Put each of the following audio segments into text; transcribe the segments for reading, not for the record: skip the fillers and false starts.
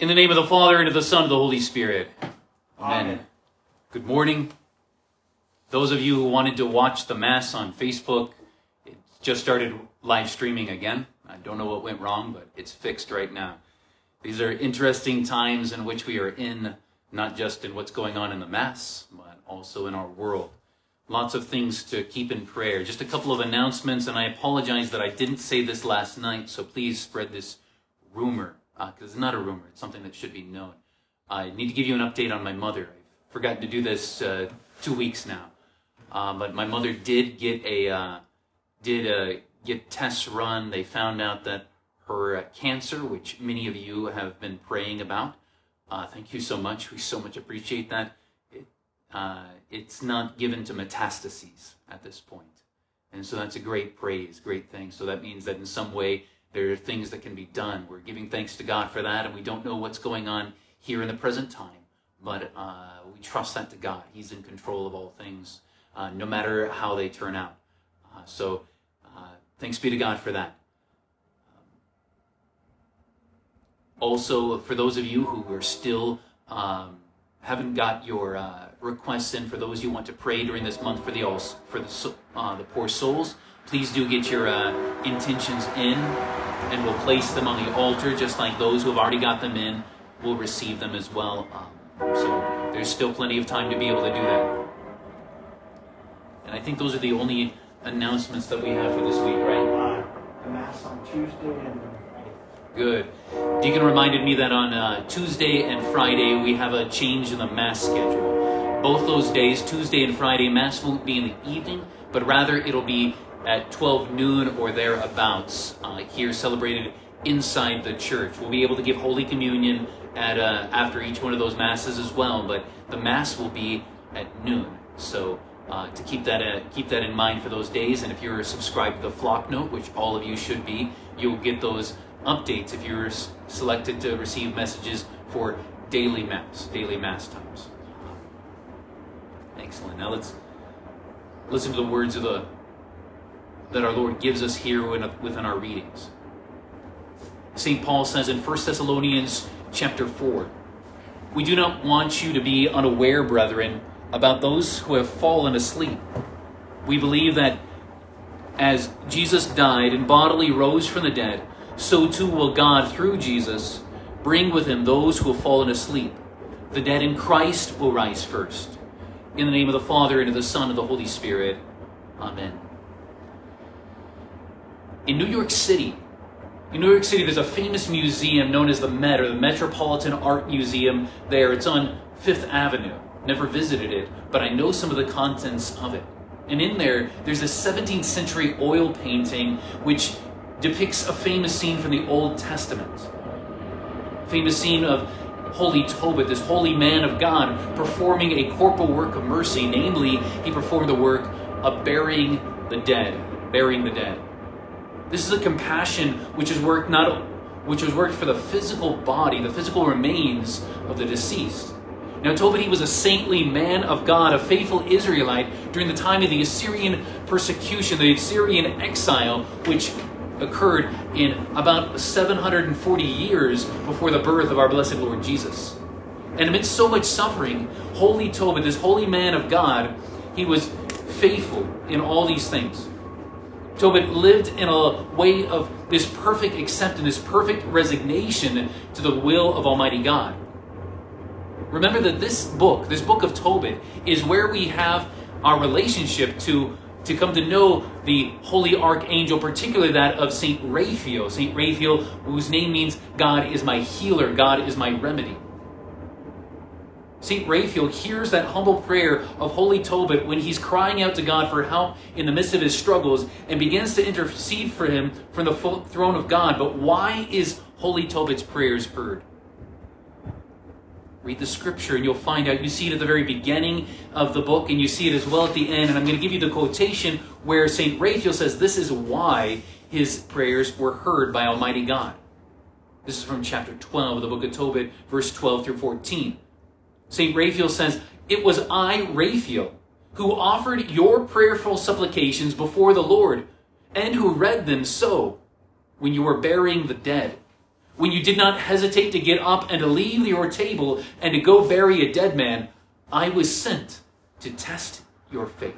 In the name of the Father, and of the Son, and of the Holy Spirit. Amen. Amen. Good morning. Those of you who wanted to watch the Mass on Facebook, it just started live streaming again. I don't know what went wrong, but it's fixed right now. These are interesting times in which we are in, not just in what's going on in the Mass, but also in our world. Lots of things to keep in prayer. Just a couple of announcements, and I apologize that I didn't say this last night, so please spread this rumor, because it's not a rumor, it's something that should be known. I need to give you an update on my mother. I've forgotten to do this 2 weeks now, but my mother did get get tests run. They found out that her cancer, which many of you have been praying about, thank you so much. We so much appreciate that. It's not given to metastases at this point. And so that's a great praise, great thing. So that means that in some way there are things that can be done. We're giving thanks to God for that, and we don't know what's going on here in the present time, but we trust that to God. He's in control of all things, no matter how they turn out. So thanks be to God for that. Also, for those of you who are still haven't got your requests in, for those you want to pray during this month for the poor souls, please do get your intentions in, and we'll place them on the altar, just like those who have already got them in will receive them as well. So there's still plenty of time to be able to do that. And I think those are the only announcements that we have for this week, right? The Mass on Tuesday and Friday. Good. Deacon reminded me that on Tuesday and Friday we have a change in the Mass schedule. Both those days, Tuesday and Friday, Mass won't be in the evening, but rather it'll be at 12 noon or thereabouts, here celebrated inside the church. We'll be able to give Holy Communion at after each one of those Masses as well, but the Mass will be at noon. So to keep that in mind for those days, and if you're subscribed to the Flock Note, which all of you should be, you'll get those updates if you're selected to receive messages for daily Mass times. Excellent. Now let's listen to the words that our Lord gives us here within our readings. St. Paul says in 1 Thessalonians chapter 4, "We do not want you to be unaware, brethren, about those who have fallen asleep. We believe that as Jesus died and bodily rose from the dead, so too will God, through Jesus, bring with him those who have fallen asleep. The dead in Christ will rise first. In the name of the Father, and of the Son, and of the Holy Spirit. Amen." In New York City, there's a famous museum known as the Met, or the Metropolitan Art Museum there. It's on 5th Avenue. Never visited it, but I know some of the contents of it. And in there's a 17th century oil painting which depicts a famous scene from the Old Testament. Famous scene of Holy Tobit, this holy man of God, performing a corporal work of mercy. Namely, he performed the work of burying the dead. This is a compassion which was worked for the physical body, the physical remains of the deceased. Now, Tobit, he was a saintly man of God, a faithful Israelite during the time of the Assyrian persecution, the Assyrian exile, which occurred in about 740 years before the birth of our blessed Lord Jesus. And amidst so much suffering, Holy Tobit, this holy man of God, he was faithful in all these things. Tobit lived in a way of this perfect acceptance, this perfect resignation to the will of Almighty God. Remember that this book of Tobit, is where we have our relationship to come to know the holy archangel, particularly that of Saint Raphael. Saint Raphael, whose name means God is my healer, God is my remedy. Saint Raphael hears that humble prayer of Holy Tobit when he's crying out to God for help in the midst of his struggles, and begins to intercede for him from the throne of God. But why is Holy Tobit's prayers heard? Read the scripture and you'll find out. You see it at the very beginning of the book, and you see it as well at the end. And I'm going to give you the quotation where St. Raphael says this is why his prayers were heard by Almighty God. This is from chapter 12 of the book of Tobit, verse 12 through 14. St. Raphael says, "It was I, Raphael, who offered your prayerful supplications before the Lord, and who read them so when you were burying the dead. when you did not hesitate to get up and to leave your table and to go bury a dead man, I was sent to test your faith.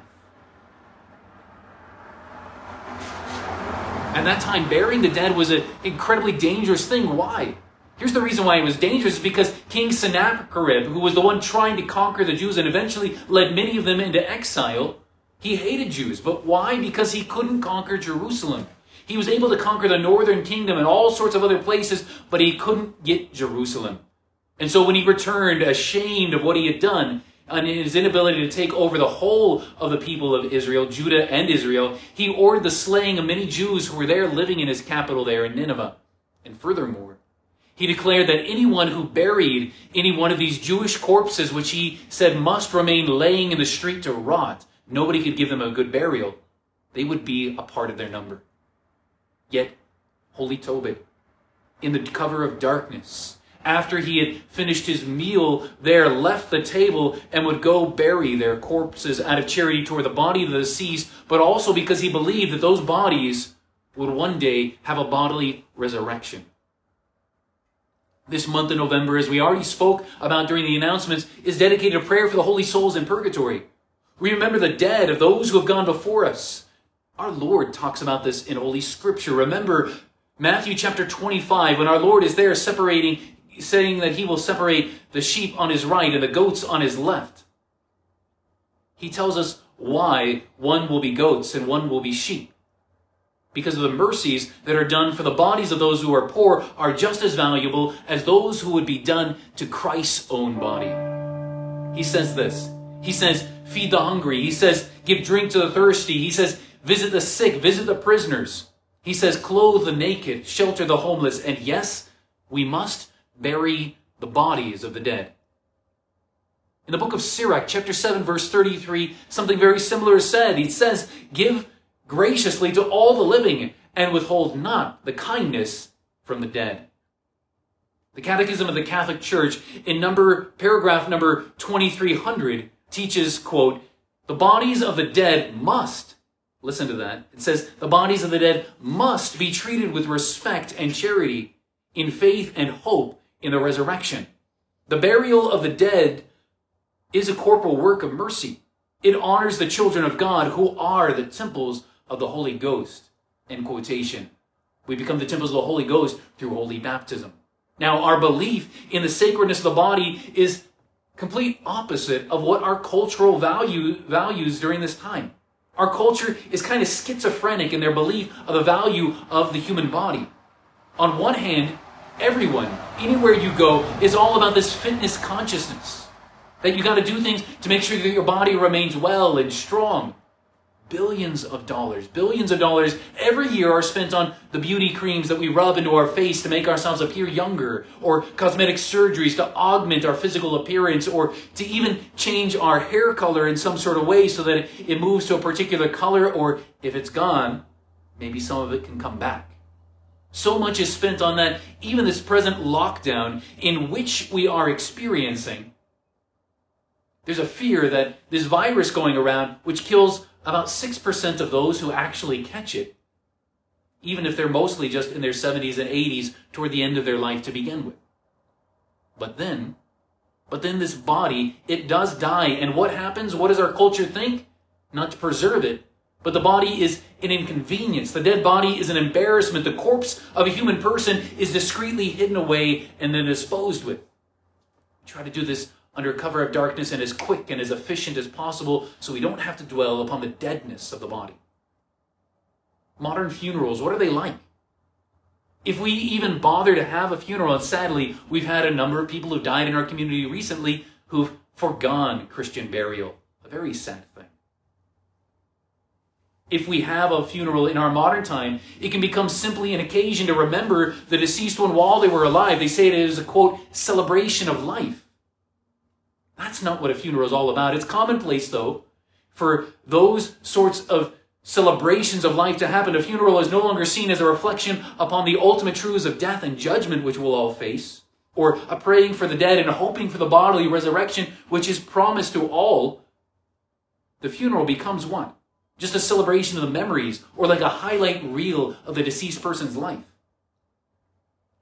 At that time, burying the dead was an incredibly dangerous thing. Why? Here's the reason why it was dangerous, because King Sennacherib, who was the one trying to conquer the Jews and eventually led many of them into exile, he hated Jews. But why? Because he couldn't conquer Jerusalem. He was able to conquer the northern kingdom and all sorts of other places, but he couldn't get Jerusalem. And so when he returned, ashamed of what he had done, and his inability to take over the whole of the people of Israel, Judah and Israel, he ordered the slaying of many Jews who were there living in his capital there in Nineveh. And furthermore, he declared that anyone who buried any one of these Jewish corpses, which he said must remain laying in the street to rot, nobody could give them a good burial. They would be a part of their number. Yet, holy Tobit, in the cover of darkness, after he had finished his meal there, left the table and would go bury their corpses out of charity toward the body of the deceased, but also because he believed that those bodies would one day have a bodily resurrection. This month of November, as we already spoke about during the announcements, is dedicated to prayer for the holy souls in purgatory. We remember the dead of those who have gone before us. Our Lord talks about this in Holy Scripture. Remember Matthew chapter 25, when our Lord is there saying that he will separate the sheep on his right and the goats on his left. He tells us why one will be goats and one will be sheep. Because of the mercies that are done for the bodies of those who are poor are just as valuable as those who would be done to Christ's own body. He says this. He says, feed the hungry. He says, give drink to the thirsty. He says, visit the sick, visit the prisoners. He says, clothe the naked, shelter the homeless. And yes, we must bury the bodies of the dead. In the book of Sirach, chapter 7, verse 33, something very similar is said. It says, give graciously to all the living and withhold not the kindness from the dead. The Catechism of the Catholic Church in paragraph number 2300 teaches, quote, the bodies of the dead must, listen to that, it says, the bodies of the dead must be treated with respect and charity in faith and hope in the resurrection. The burial of the dead is a corporal work of mercy. It honors the children of God who are the temples of the Holy Ghost. End quotation. We become the temples of the Holy Ghost through holy baptism. Now, our belief in the sacredness of the body is complete opposite of what our cultural values during this time. Our culture is kind of schizophrenic in their belief of the value of the human body. On one hand, everyone, anywhere you go, is all about this fitness consciousness. That you got to do things to make sure that your body remains well and strong. Billions of dollars every year are spent on the beauty creams that we rub into our face to make ourselves appear younger, or cosmetic surgeries to augment our physical appearance, or to even change our hair color in some sort of way so that it moves to a particular color, or if it's gone, maybe some of it can come back. So much is spent on that, even this present lockdown in which we are experiencing. There's a fear that this virus going around, which kills about 6% of those who actually catch it, even if they're mostly just in their 70s and 80s toward the end of their life to begin with. But then this body, it does die. And what happens? What does our culture think? Not to preserve it, but the body is an inconvenience. The dead body is an embarrassment. The corpse of a human person is discreetly hidden away and then disposed with. We try to do this under cover of darkness and as quick and as efficient as possible so we don't have to dwell upon the deadness of the body. Modern funerals, what are they like? If we even bother to have a funeral, and sadly, we've had a number of people who died in our community recently who've forgone Christian burial. A very sad thing. If we have a funeral in our modern time, it can become simply an occasion to remember the deceased one while they were alive. They say it is a, quote, celebration of life. That's not what a funeral is all about. It's commonplace, though, for those sorts of celebrations of life to happen. A funeral is no longer seen as a reflection upon the ultimate truths of death and judgment which we'll all face, or a praying for the dead and hoping for the bodily resurrection which is promised to all. The funeral becomes what? Just a celebration of the memories, or like a highlight reel of the deceased person's life.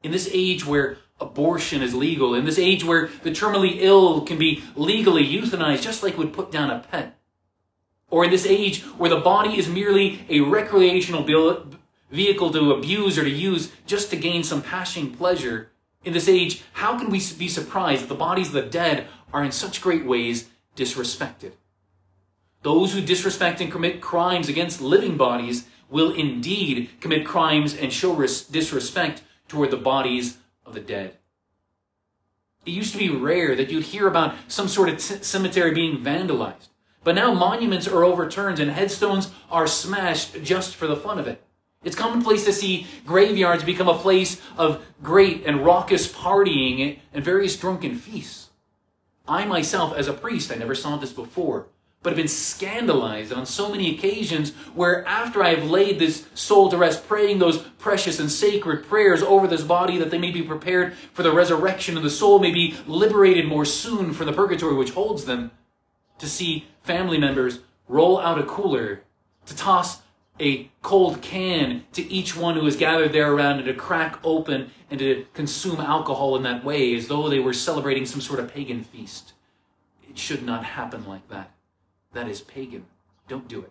In this age where abortion is legal, in this age where the terminally ill can be legally euthanized just like would put down a pet, or in this age where the body is merely a recreational vehicle to abuse or to use just to gain some passing pleasure, in this age, how can we be surprised that the bodies of the dead are in such great ways disrespected? Those who disrespect and commit crimes against living bodies will indeed commit crimes and show disrespect toward the bodies of the dead. It used to be rare that you'd hear about some sort of cemetery being vandalized, but now monuments are overturned and headstones are smashed just for the fun of it. It's commonplace to see graveyards become a place of great and raucous partying and various drunken feasts. I myself, as a priest, I never saw this before, but have been scandalized on so many occasions where after I have laid this soul to rest, praying those precious and sacred prayers over this body that they may be prepared for the resurrection and the soul may be liberated more soon from the purgatory which holds them, to see family members roll out a cooler, to toss a cold can to each one who is gathered there around and to crack open and to consume alcohol in that way as though they were celebrating some sort of pagan feast. It should not happen like that. That is pagan. Don't do it.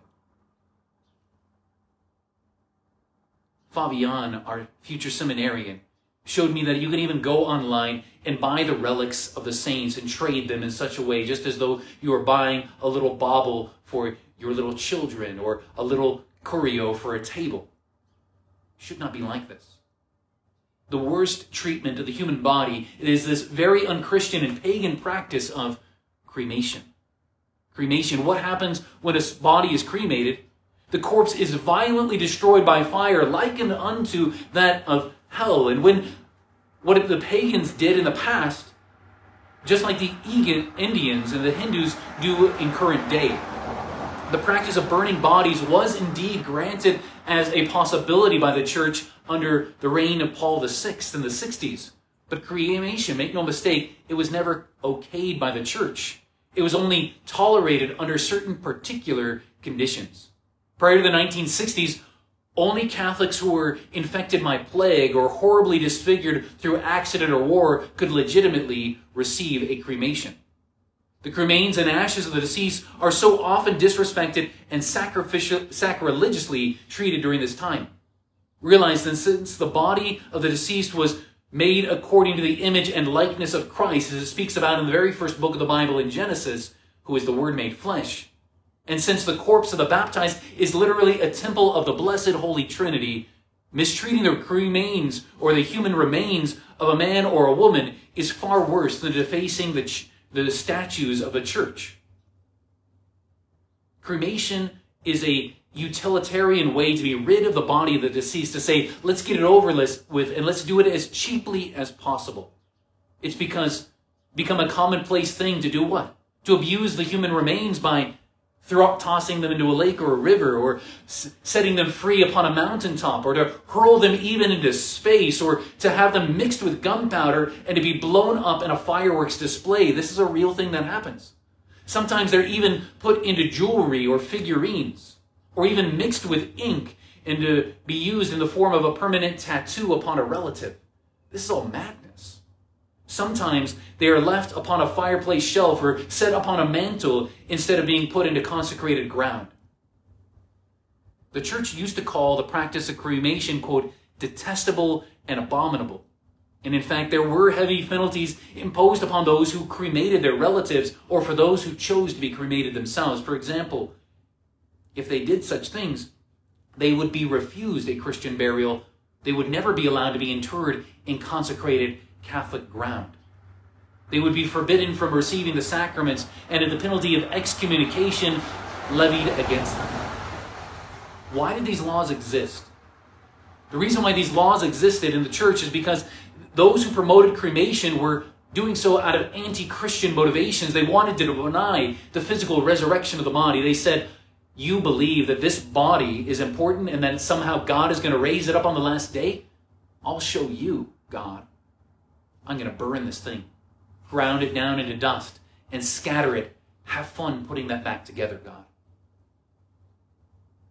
Fabian, our future seminarian, showed me that you can even go online and buy the relics of the saints and trade them in such a way, just as though you are buying a little bauble for your little children or a little curio for a table. It should not be like this. The worst treatment of the human body is this very unchristian and pagan practice of cremation. Cremation, what happens when a body is cremated? The corpse is violently destroyed by fire, likened unto that of hell. And what the pagans did in the past, just like the Indians and the Hindus do in current day, the practice of burning bodies was indeed granted as a possibility by the church under the reign of Paul VI in the 60s. But cremation, make no mistake, it was never okayed by the church. It was only tolerated under certain particular conditions. Prior to the 1960s, only Catholics who were infected by plague or horribly disfigured through accident or war could legitimately receive a cremation. The remains and ashes of the deceased are so often disrespected and sacrilegiously treated during this time. Realize that since the body of the deceased was made according to the image and likeness of Christ, as it speaks about in the very first book of the Bible in Genesis, who is the Word made flesh, and since the corpse of the baptized is literally a temple of the blessed Holy Trinity, mistreating the remains or the human remains of a man or a woman is far worse than defacing the statues of the church. Cremation is a utilitarian way to be rid of the body of the deceased, to say, let's get it over with and let's do it as cheaply as possible. It's become a commonplace thing to do what? To abuse the human remains by tossing them into a lake or a river, or setting them free upon a mountaintop, or to hurl them even into space, or to have them mixed with gunpowder and to be blown up in a fireworks display. This is a real thing that happens. Sometimes they're even put into jewelry or figurines, or even mixed with ink and to be used in the form of a permanent tattoo upon a relative. This is all madness. Sometimes they are left upon a fireplace shelf or set upon a mantle instead of being put into consecrated ground. The church used to call the practice of cremation, quote, detestable and abominable. And in fact, there were heavy penalties imposed upon those who cremated their relatives or for those who chose to be cremated themselves. For example, if they did such things, they would be refused a Christian burial. They would never be allowed to be interred in consecrated Catholic ground. They would be forbidden from receiving the sacraments and at the penalty of excommunication levied against them. Why did these laws exist? The reason why these laws existed in the church is because those who promoted cremation were doing so out of anti-Christian motivations. They wanted to deny the physical resurrection of the body. They said, you believe that this body is important and that somehow God is going to raise it up on the last day? I'll show you, God. I'm going to burn this thing, ground it down into dust, and scatter it. Have fun putting that back together, God.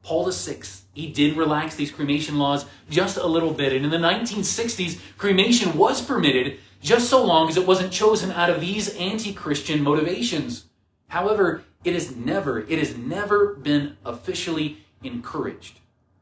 Paul VI, he did relax these cremation laws just a little bit. And in the 1960s, cremation was permitted just so long as it wasn't chosen out of these anti-Christian motivations. However, it has never been officially encouraged.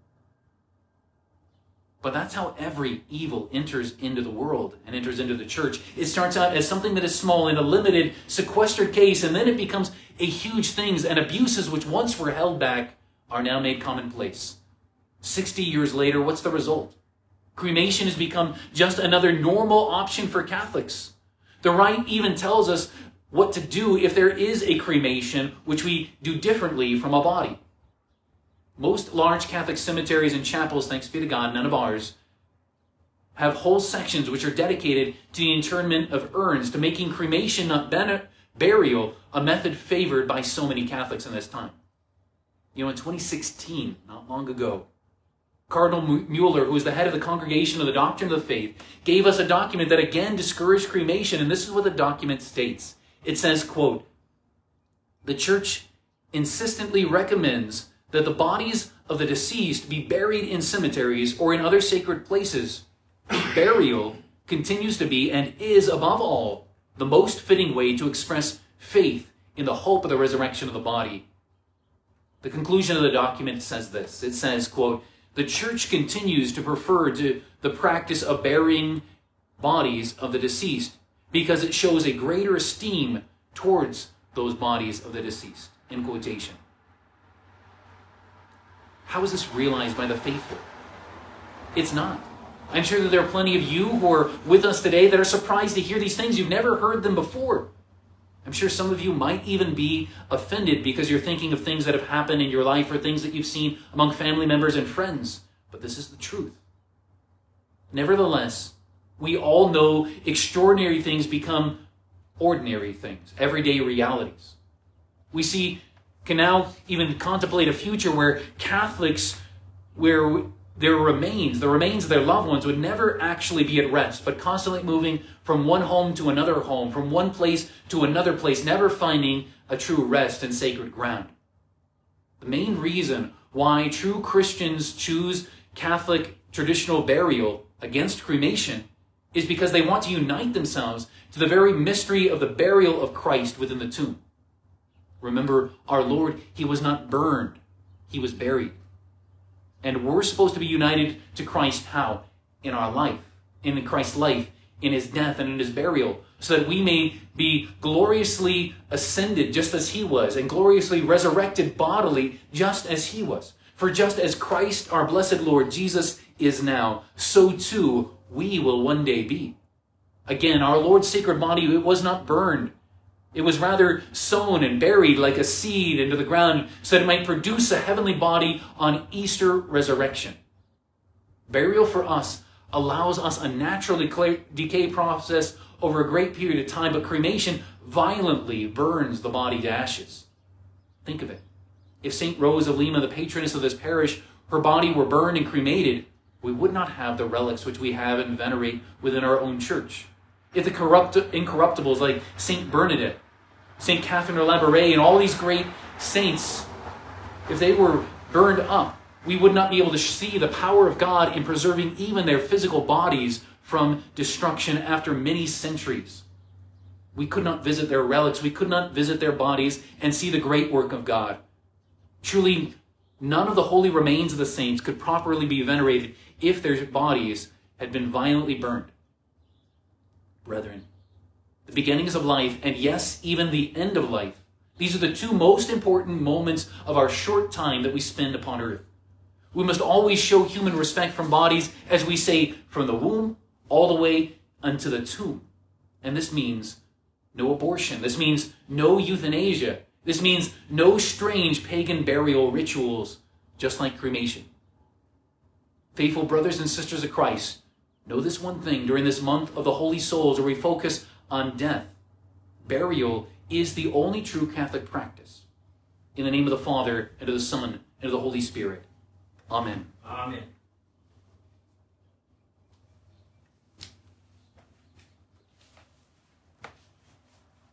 But that's how every evil enters into the world and enters into the church. It starts out as something that is small in a limited, sequestered case, and then it becomes a huge thing, and abuses which once were held back are now made commonplace. 60 years later, what's the result? Cremation has become just another normal option for Catholics. The rite even tells us what to do if there is a cremation, which we do differently from a body. Most large Catholic cemeteries and chapels, thanks be to God, none of ours, have whole sections which are dedicated to the internment of urns, to making cremation, not burial, a method favored by so many Catholics in this time. You know, in 2016, not long ago, Cardinal Mueller, who is the head of the Congregation of the Doctrine of the Faith, gave us a document that again discouraged cremation, and this is what the document states. It says, quote, "The Church insistently recommends that the bodies of the deceased be buried in cemeteries or in other sacred places. Burial continues to be and is, above all, the most fitting way to express faith in the hope of the resurrection of the body." The conclusion of the document says this. It says, quote, "The Church continues to prefer to the practice of burying bodies of the deceased because it shows a greater esteem towards those bodies of the deceased." In quotation. How is this realized by the faithful? It's not. I'm sure that there are plenty of you who are with us today that are surprised to hear these things. You've never heard them before. I'm sure some of you might even be offended because you're thinking of things that have happened in your life or things that you've seen among family members and friends. But this is the truth. Nevertheless, we all know extraordinary things become ordinary things, everyday realities. We can now even contemplate a future where Catholics, where their remains, the remains of their loved ones, would never actually be at rest, but constantly moving from one home to another home, from one place to another place, never finding a true rest and sacred ground. The main reason why true Christians choose Catholic traditional burial against cremation is because they want to unite themselves to the very mystery of the burial of Christ within the tomb. Remember, our Lord, he was not burned, he was buried. And we're supposed to be united to Christ how? In our life, in Christ's life, in his death and in his burial, so that we may be gloriously ascended just as he was, and gloriously resurrected bodily just as he was. For just as Christ, our blessed Lord Jesus, is now, so too we will one day be. Again, our Lord's sacred body, it was not burned. It was rather sown and buried like a seed into the ground so that it might produce a heavenly body on Easter resurrection. Burial for us allows us a natural decay process over a great period of time, but cremation violently burns the body to ashes. Think of it. If St. Rose of Lima, the patroness of this parish, her body were burned and cremated, we would not have the relics which we have and venerate within our own church. If the incorruptibles like St. Bernadette, St. Catherine of Labouré, and all these great saints, if they were burned up, we would not be able to see the power of God in preserving even their physical bodies from destruction after many centuries. We could not visit their relics, we could not visit their bodies and see the great work of God. Truly, none of the holy remains of the saints could properly be venerated if their bodies had been violently burned. Brethren, the beginnings of life, and yes, even the end of life, these are the two most important moments of our short time that we spend upon earth. We must always show human respect from bodies, as we say, from the womb all the way unto the tomb. And this means no abortion. This means no euthanasia. This means no strange pagan burial rituals, just like cremation. Faithful brothers and sisters of Christ, know this one thing during this month of the Holy Souls, where we focus on death. Burial is the only true Catholic practice. In the name of the Father, and of the Son, and of the Holy Spirit. Amen. Amen.